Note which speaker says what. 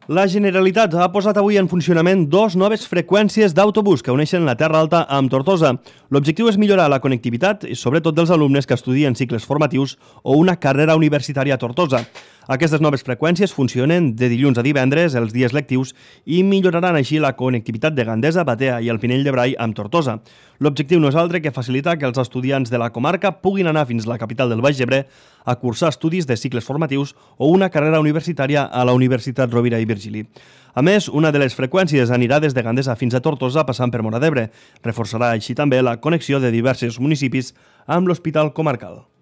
Speaker 1: La Generalitat ha posat avui en funcionament dues noves freqüències d'autobús que uneixen la Terra Alta amb Tortosa. L'objectiu és millorar la connectivitat, sobretot dels alumnes que estudien cicles formatius o una carrera universitària a Tortosa. Aquestes noves freqüències funcionen de dilluns a divendres, els dies lectius, i milloraran així la connectivitat de Gandesa, Batea i el Pinell de Brai amb Tortosa. L'objectiu no és altre que facilitar que els estudiants de la comarca puguin anar fins a la capital del Baix Ebre a cursar estudis de cicles formatius o una carrera universitària a la Universitat Rovira i Virgili. A més, una de les freqüències anirà des de Gandesa fins a Tortosa passant per Móra d'Ebre. Reforçarà així també la connexió de diversos municipis amb l'Hospital Comarcal.